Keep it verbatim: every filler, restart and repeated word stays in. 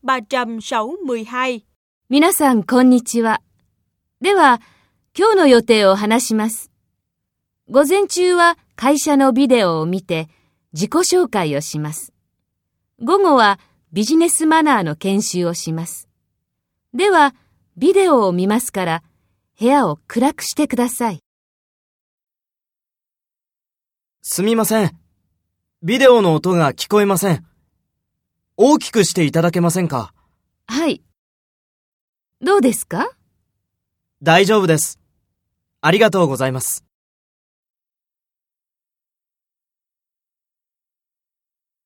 ba trăm sáu mươi hai。 皆さん、こんにちは。では、今日の予定を話します。午前中は会社のビデオを見て自己紹介をします。午後はビジネスマナーの研修をします。では、ビデオを見ますから、部屋を暗くしてください。 すみません。ビデオの音が聞こえません。大きくしていただけませんか？ はい。どうですか？ 大丈夫です。ありがとうございます。